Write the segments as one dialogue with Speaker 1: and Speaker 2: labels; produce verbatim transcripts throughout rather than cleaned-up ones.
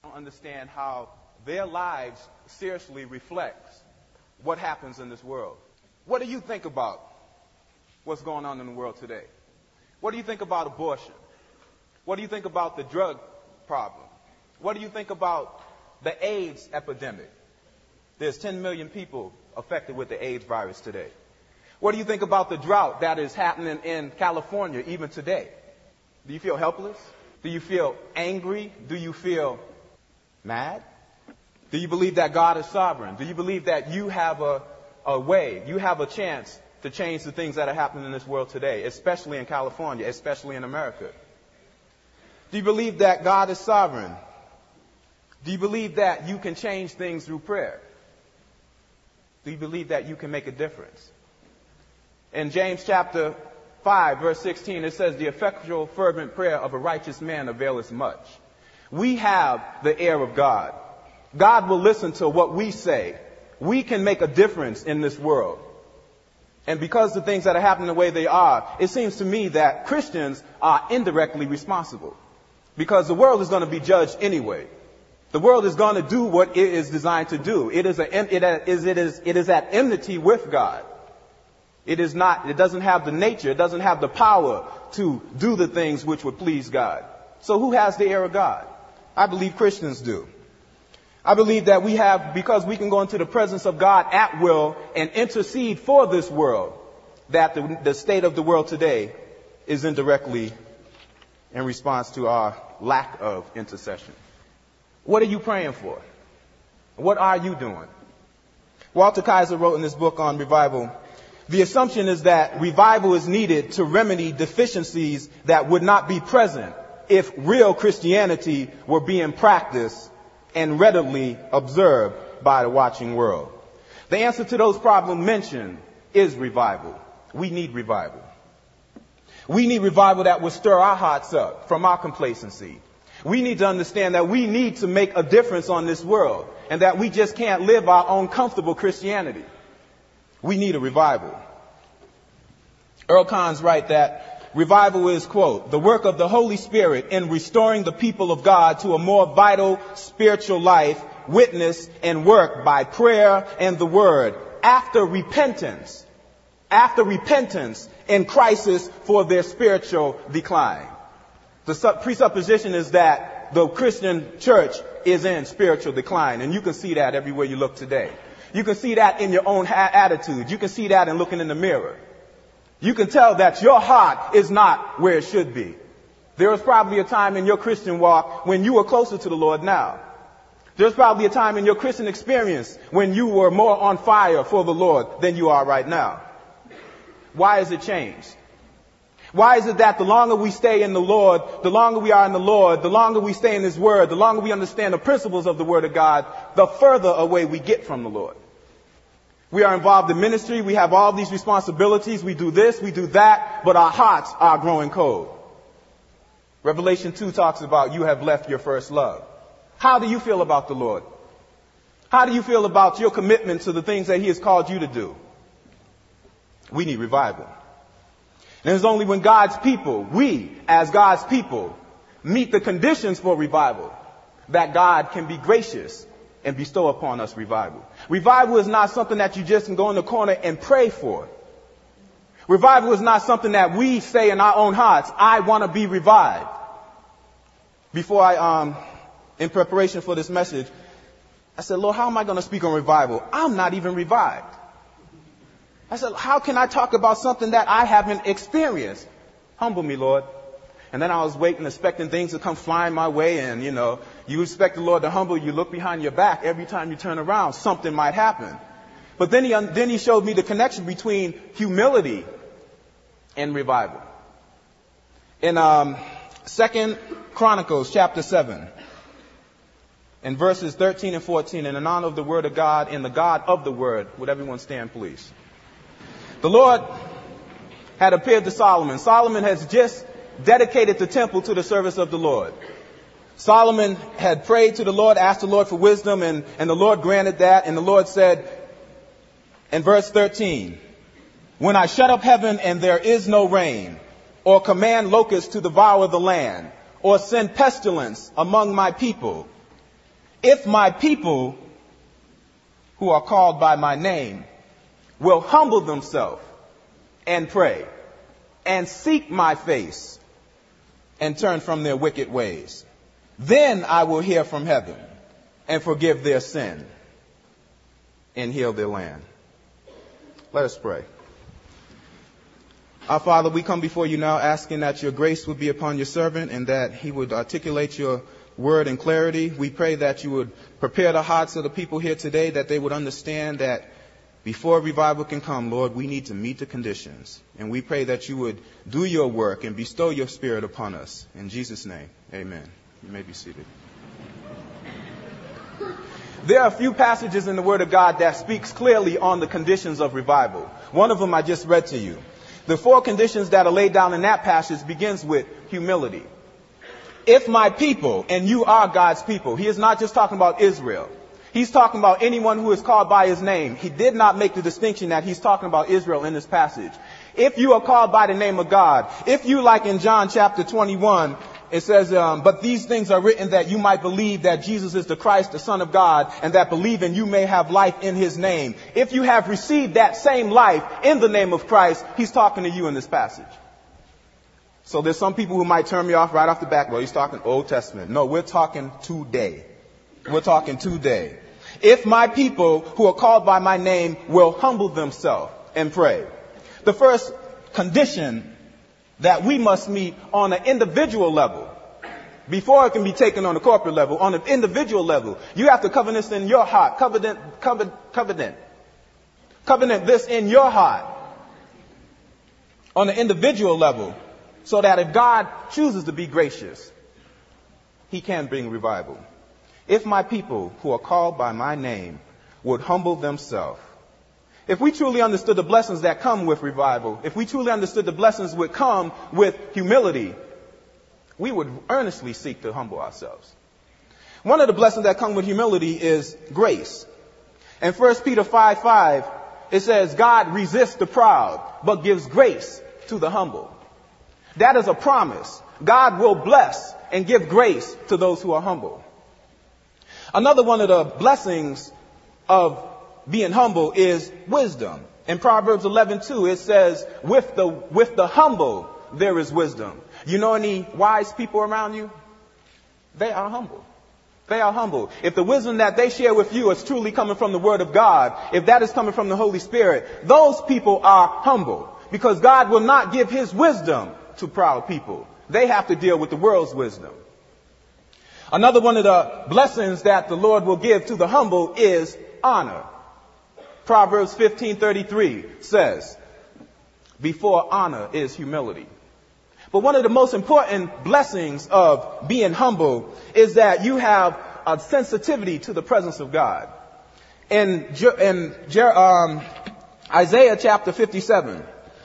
Speaker 1: Understand how their lives seriously reflects what happens in this world. What do you think about what's going on in the world today? What do you think about abortion? What do you think about the drug problem? What do you think about the AIDS epidemic? There's ten million people affected with the AIDS virus today. What do you think about the drought that is happening in California even today? Do you feel helpless? Do you feel angry? Do you feel mad? Do you believe that God is sovereign? Do you believe that you have a, a way, you have a chance to change the things that are happening in this world today, especially in California, especially in America? Do you believe that God is sovereign? Do you believe that you can change things through prayer? Do you believe that you can make a difference? In James chapter five, verse sixteen, it says, the effectual fervent prayer of a righteous man availeth much. We have the ear of God. God will listen to what we say. We can make a difference in this world. And because the things that are happening the way they are, it seems to me that Christians are indirectly responsible. Because the world is going to be judged anyway. The world is going to do what it is designed to do. It is, a, it is, it is, it is at enmity with God. It is not, it doesn't have the nature, it doesn't have the power to do the things which would please God. So who has the ear of God? I believe Christians do. I believe that we have, because we can go into the presence of God at will and intercede for this world, that the, the state of the world today is indirectly in response to our lack of intercession. What are you praying for? What are you doing? Walter Kaiser wrote in this book on revival, the assumption is that revival is needed to remedy deficiencies that would not be present if real Christianity were being practiced and readily observed by the watching world. The answer to those problems mentioned is revival. We need revival. We need revival that will stir our hearts up from our complacency. We need to understand that we need to make a difference on this world and that we just can't live our own comfortable Christianity. We need a revival. Earl Kahns writes that revival is, quote, the work of the Holy Spirit in restoring the people of God to a more vital spiritual life, witness, and work by prayer and the word after repentance, after repentance and crisis for their spiritual decline. The presupposition is that the Christian church is in spiritual decline, and you can see that everywhere you look today. You can see that in your own ha- attitude. You can see that in looking in the mirror. You can tell that your heart is not where it should be. There was probably a time in your Christian walk when you were closer to the Lord now. There's probably a time in your Christian experience when you were more on fire for the Lord than you are right now. Why has it changed? Why is it that the longer we stay in the Lord, the longer we are in the Lord, the longer we stay in His Word, the longer we understand the principles of the Word of God, the further away we get from the Lord? We are involved in ministry, we have all these responsibilities, we do this, we do that, but our hearts are growing cold. Revelation two talks about you have left your first love. How do you feel about the Lord? How do you feel about your commitment to the things that He has called you to do? We need revival. And it's only when God's people, we as God's people, meet the conditions for revival that God can be gracious and bestow upon us revival. Revival is not something that you just can go in the corner and pray for. Revival is not something that we say in our own hearts, I want to be revived. Before I, um, in preparation for this message, I said, Lord, how am I going to speak on revival? I'm not even revived. I said, how can I talk about something that I haven't experienced? Humble me, Lord. And then I was waiting, expecting things to come flying my way. And, you know, you expect the Lord to humble you. Look behind your back. Every time you turn around, something might happen. But then he, then he showed me the connection between humility and revival. In um, Second Chronicles chapter seven, in verses thirteen and fourteen, in honor of the word of God and the God of the word, would everyone stand, please? The Lord had appeared to Solomon. Solomon has just dedicated the temple to the service of the Lord. Solomon had prayed to the Lord, asked the Lord for wisdom, and, and the Lord granted that. And the Lord said in verse thirteen, when I shut up heaven and there is no rain, or command locusts to devour the land, or send pestilence among my people, If my people who are called by my name will humble themselves and pray and seek my face and turn from their wicked ways, then I will hear from heaven and forgive their sin and heal their land. Let us pray. Our Father, we come before you now asking that your grace would be upon your servant and that he would articulate your word in clarity. We pray that you would prepare the hearts of the people here today, that they would understand that before revival can come, Lord, we need to meet the conditions. And we pray that you would do your work and bestow your spirit upon us. In Jesus' name, amen. You may be seated. There are a few passages in the Word of God that speaks clearly on the conditions of revival. One of them I just read to you. The four conditions that are laid down in that passage begins with humility. If my people, and you are God's people, he is not just talking about Israel. He's talking about anyone who is called by his name. He did not make the distinction that he's talking about Israel in this passage. If you are called by the name of God, if you, like in John chapter twenty-one, it says, um, but these things are written that you might believe that Jesus is the Christ, the Son of God, and that believing you may have life in his name. If you have received that same life in the name of Christ, he's talking to you in this passage. So there's some people who might turn me off right off the back. Well, he's talking Old Testament. No, we're talking today. We're talking today. If my people who are called by my name will humble themselves and pray. The first condition that we must meet on an individual level, before it can be taken on a corporate level, on an individual level, you have to covenant this in your heart. Covenant, covenant, covenant. Covenant this in your heart on an individual level, so that if God chooses to be gracious, he can bring revival. If my people who are called by my name would humble themselves. If we truly understood the blessings that come with revival, if we truly understood the blessings that come with humility, we would earnestly seek to humble ourselves. One of the blessings that come with humility is grace. In First Peter five five, it says, God resists the proud, but gives grace to the humble. That is a promise. God will bless and give grace to those who are humble. Another one of the blessings of being humble is wisdom. In Proverbs eleven two, it says, with the, with the humble, there is wisdom. You know any wise people around you? They are humble. They are humble. If the wisdom that they share with you is truly coming from the Word of God, if that is coming from the Holy Spirit, those people are humble. Because God will not give his wisdom to proud people. They have to deal with the world's wisdom. Another one of the blessings that the Lord will give to the humble is honor. Proverbs fifteen thirty-three says, before honor is humility. But one of the most important blessings of being humble is that you have a sensitivity to the presence of God. In, in um, Isaiah chapter fifty-seven,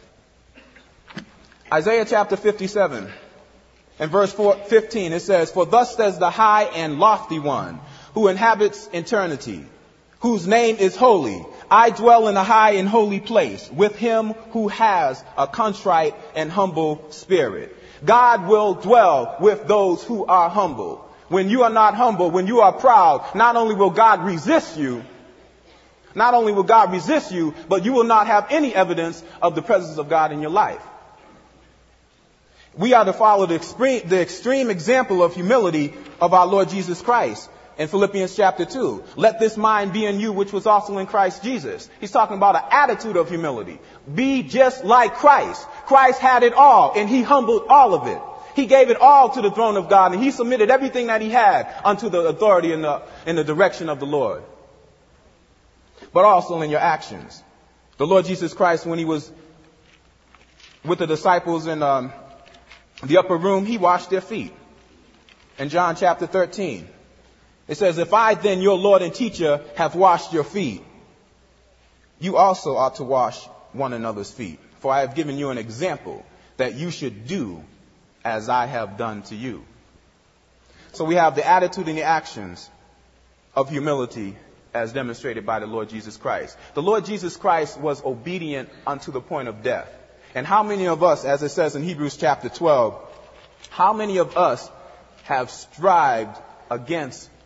Speaker 1: Isaiah chapter fifty-seven, and verse fifteen, it says, for thus says the high and lofty one who inhabits eternity, whose name is holy. I dwell in a high and holy place with him who has a contrite and humble spirit. God will dwell with those who are humble. When you are not humble, when you are proud, not only will God resist you, not only will God resist you, but you will not have any evidence of the presence of God in your life. We are to follow the extreme, the extreme example of humility of our Lord Jesus Christ. In Philippians chapter two, let this mind be in you, which was also in Christ Jesus. He's talking about an attitude of humility. Be just like Christ. Christ had it all, and he humbled all of it. He gave it all to the throne of God, and he submitted everything that he had unto the authority and the, in the direction of the Lord. But also in your actions. The Lord Jesus Christ, when he was with the disciples in um, the upper room, he washed their feet. In John chapter thirteen. It says, if I then, your Lord and teacher, have washed your feet, you also ought to wash one another's feet. For I have given you an example that you should do as I have done to you. So we have the attitude and the actions of humility as demonstrated by the Lord Jesus Christ. The Lord Jesus Christ was obedient unto the point of death. And how many of us, as it says in Hebrews chapter twelve, how many of us have strived against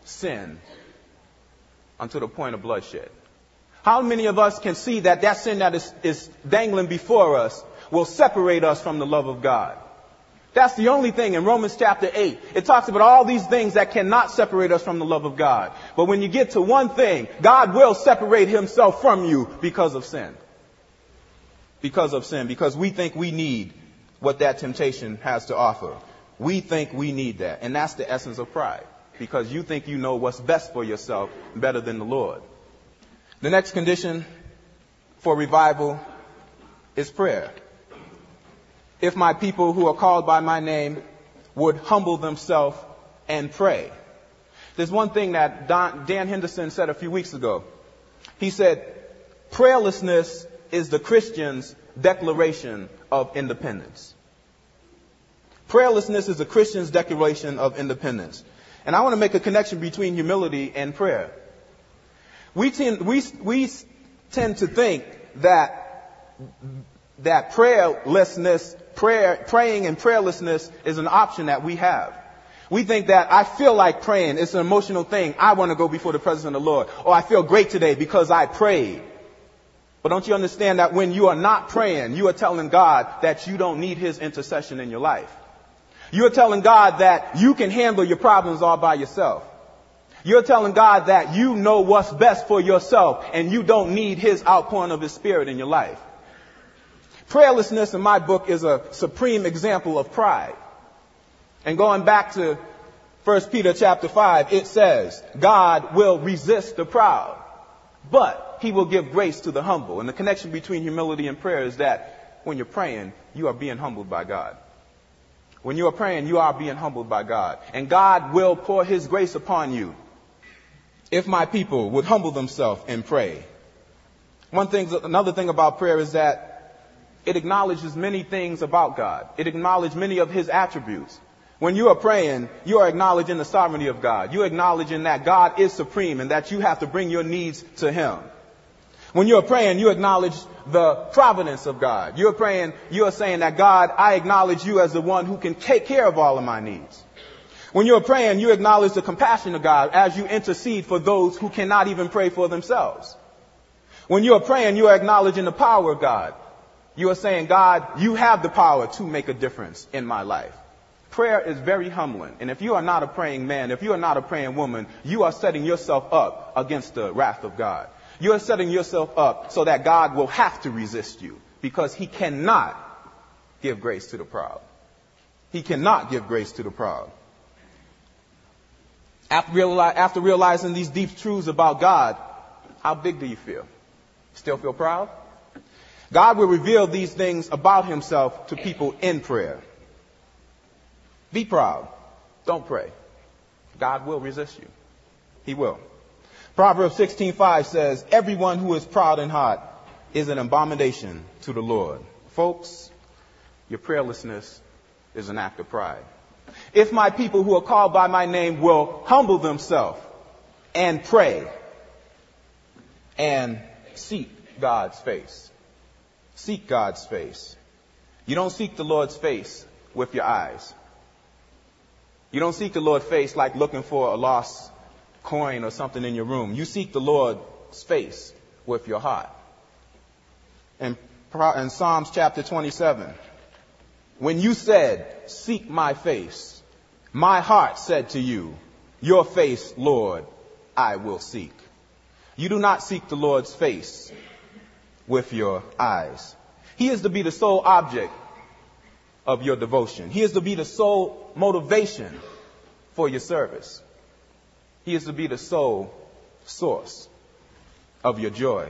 Speaker 1: sin unto the point of bloodshed? How many of us can see that that sin that is, is dangling before us will separate us from the love of God? That's the only thing in Romans chapter eight. It talks about all these things that cannot separate us from the love of God. But when you get to one thing, God will separate himself from you because of sin. Because of sin. Because we think we need what that temptation has to offer. We think we need that. And that's the essence of pride. Because you think you know what's best for yourself better than the Lord. The next condition for revival is prayer. If my people who are called by my name would humble themselves and pray. There's one thing that Don, Dan Henderson said a few weeks ago. He said, prayerlessness is the Christian's declaration of independence. Prayerlessness is the Christian's declaration of independence. And I want to make a connection between humility and prayer. We tend, we, we tend to think that, that prayerlessness, prayer, praying and prayerlessness is an option that we have. We think that I feel like praying. It's an emotional thing. I want to go before the presence of the Lord. Or I feel great today because I prayed. But don't you understand that when you are not praying, you are telling God that you don't need his intercession in your life. You're telling God that you can handle your problems all by yourself. You're telling God that you know what's best for yourself and you don't need his outpouring of his spirit in your life. Prayerlessness in my book is a supreme example of pride. And going back to First Peter chapter five, it says, God will resist the proud, but he will give grace to the humble. And the connection between humility and prayer is that when you're praying, you are being humbled by God. When you are praying, you are being humbled by God. And God will pour his grace upon you if my people would humble themselves and pray. One thing, another thing about prayer is that it acknowledges many things about God. It acknowledges many of his attributes. When you are praying, you are acknowledging the sovereignty of God. You're acknowledging that God is supreme and that you have to bring your needs to him. When you're praying, you acknowledge the providence of God. You're praying, you're saying that God, I acknowledge you as the one who can take care of all of my needs. When you're praying, you acknowledge the compassion of God as you intercede for those who cannot even pray for themselves. When you're praying, you are acknowledging the power of God. You are saying, God, you have the power to make a difference in my life. Prayer is very humbling. And if you are not a praying man, if you are not a praying woman, you are setting yourself up against the wrath of God. You are setting yourself up so that God will have to resist you because he cannot give grace to the proud. He cannot give grace to the proud. After, reali- after realizing these deep truths about God, how big do you feel? Still feel proud? God will reveal these things about himself to people in prayer. Be proud. Don't pray. God will resist you. He will. Proverbs sixteen five says, everyone who is proud in heart is an abomination to the Lord. Folks, your prayerlessness is an act of pride. If my people who are called by my name will humble themselves and pray and seek God's face. Seek God's face. You don't seek the Lord's face with your eyes. You don't seek the Lord's face like looking for a lost coin or something in your room. You seek the Lord's face with your heart. In, in Psalms chapter twenty-seven, when you said, seek my face, my heart said to you, your face, Lord, I will seek. You do not seek the Lord's face with your eyes. He is to be the sole object of your devotion. He is to be the sole motivation for your service. He is to be the sole source of your joy.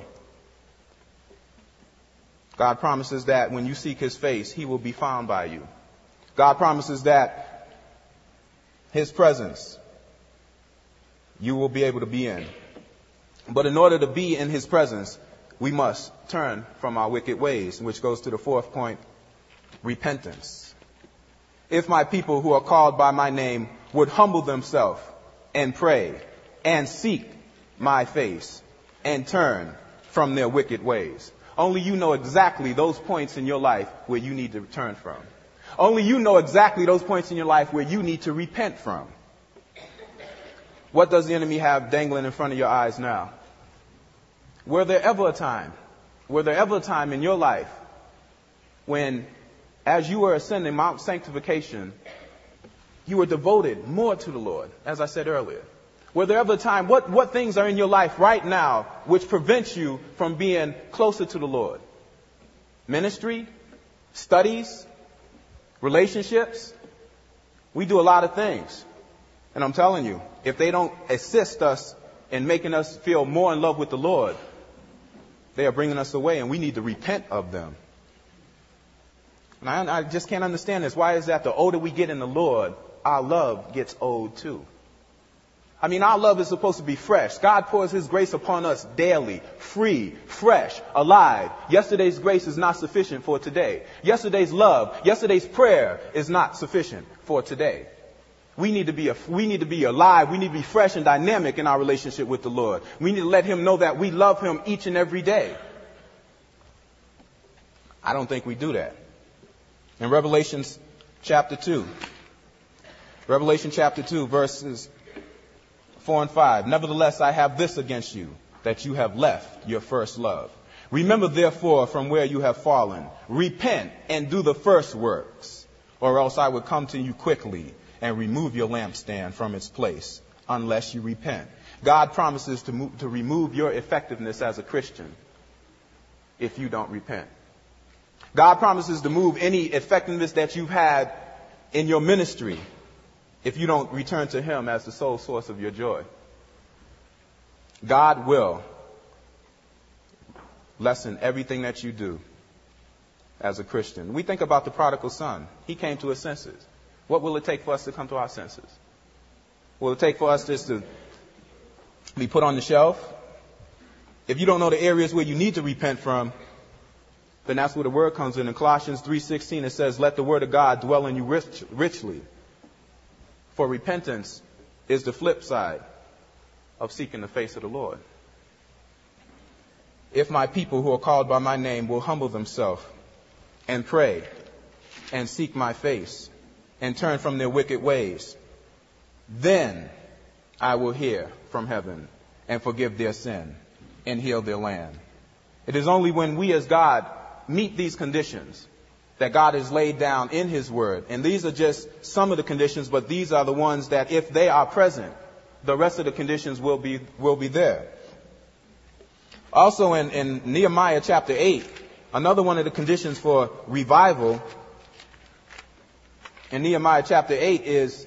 Speaker 1: God promises that when you seek his face, he will be found by you. God promises that his presence you will be able to be in. But in order to be in his presence, we must turn from our wicked ways, which goes to the fourth point, repentance. If my people who are called by my name would humble themselves and pray and seek my face and turn from their wicked ways. Only you know exactly those points in your life where you need to turn from. Only you know exactly those points in your life where you need to repent from. What does the enemy have dangling in front of your eyes now? Were there ever a time, were there ever a time in your life when, as you were ascending Mount Sanctification, you were devoted more to the Lord, as I said earlier? Were there ever a time, what, what things are in your life right now which prevents you from being closer to the Lord? Ministry, studies, relationships. We do a lot of things. And I'm telling you, if they don't assist us in making us feel more in love with the Lord, they are bringing us away, and we need to repent of them. And I, I just can't understand this. Why is that the older we get in the Lord, our love gets old too? I mean, our love is supposed to be fresh. God pours His grace upon us daily, free, fresh, alive. Yesterday's grace is not sufficient for today. Yesterday's love, yesterday's prayer is not sufficient for today. We need to be a, we need to be alive. We need to be fresh and dynamic in our relationship with the Lord. We need to let Him know that we love Him each and every day. I don't think we do that. In Revelation chapter two, Revelation chapter two, verses four and five. Nevertheless, I have this against you, that you have left your first love. Remember, therefore, from where you have fallen, repent and do the first works, or else I will come to you quickly and remove your lampstand from its place, unless you repent. God promises to, move, to remove your effectiveness as a Christian if you don't repent. God promises to move any effectiveness that you've had in your ministry if you don't return to Him as the sole source of your joy. God will lessen everything that you do as a Christian. We think about the prodigal son. He came to his senses. What will it take for us to come to our senses? Will it take for us just to be put on the shelf? If you don't know the areas where you need to repent from, then that's where the word comes in. In Colossians three sixteen, it says, let the word of God dwell in you rich, richly. For repentance is the flip side of seeking the face of the Lord. If my people who are called by my name will humble themselves and pray and seek my face and turn from their wicked ways, then I will hear from heaven and forgive their sin and heal their land. It is only when we as God meet these conditions that God has laid down in His Word. And these are just some of the conditions, but these are the ones that if they are present, the rest of the conditions will be will be there. Also in, in Nehemiah chapter eight, another one of the conditions for revival in Nehemiah chapter eight is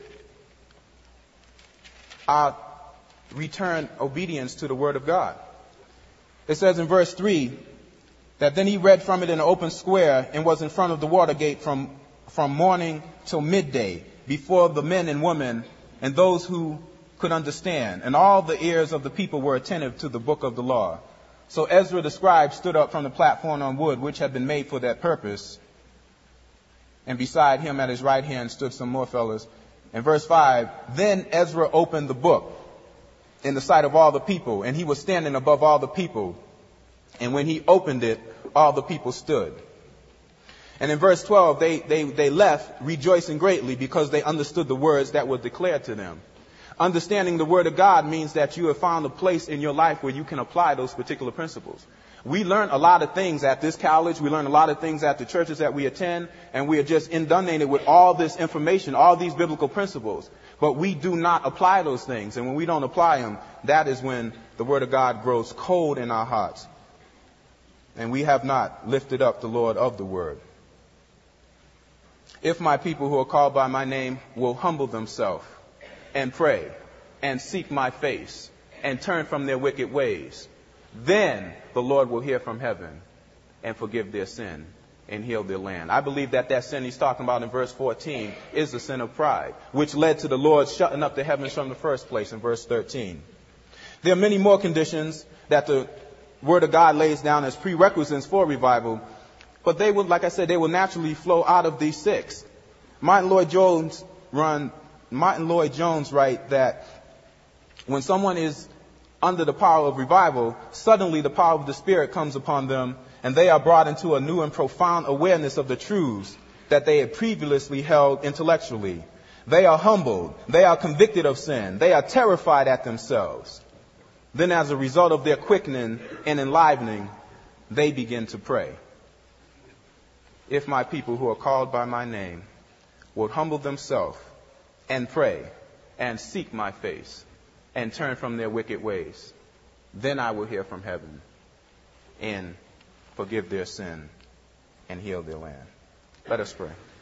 Speaker 1: our return obedience to the Word of God. It says in verse three, that then he read from it in an open square and was in front of the water gate from, from morning till midday before the men and women and those who could understand. And all the ears of the people were attentive to the book of the law. So Ezra the scribe stood up from the platform on wood, which had been made for that purpose. And beside him at his right hand stood some more fellows. In verse five, then Ezra opened the book in the sight of all the people, and he was standing above all the people. And when he opened it, all the people stood. And in verse twelve, they, they, they left rejoicing greatly because they understood the words that were declared to them. Understanding the Word of God means that you have found a place in your life where you can apply those particular principles. We learn a lot of things at this college. We learn a lot of things at the churches that we attend. And we are just inundated with all this information, all these biblical principles. But we do not apply those things. And when we don't apply them, that is when the Word of God grows cold in our hearts. And we have not lifted up the Lord of the Word. If my people who are called by my name will humble themselves and pray and seek my face and turn from their wicked ways, then the Lord will hear from heaven and forgive their sin and heal their land. I believe that that sin he's talking about in verse fourteen is the sin of pride, which led to the Lord shutting up the heavens from the first place in verse thirteen. There are many more conditions that the Word of God lays down as prerequisites for revival, but they will, like I said, they will naturally flow out of these six. Martin Lloyd Jones run, Martin Lloyd Jones write that when someone is under the power of revival, suddenly the power of the Spirit comes upon them, and they are brought into a new and profound awareness of the truths that they had previously held intellectually. They are humbled. They are convicted of sin. They are terrified at themselves. Then as a result of their quickening and enlivening, they begin to pray. If my people who are called by my name would humble themselves and pray and seek my face and turn from their wicked ways, then I will hear from heaven and forgive their sin and heal their land. Let us pray.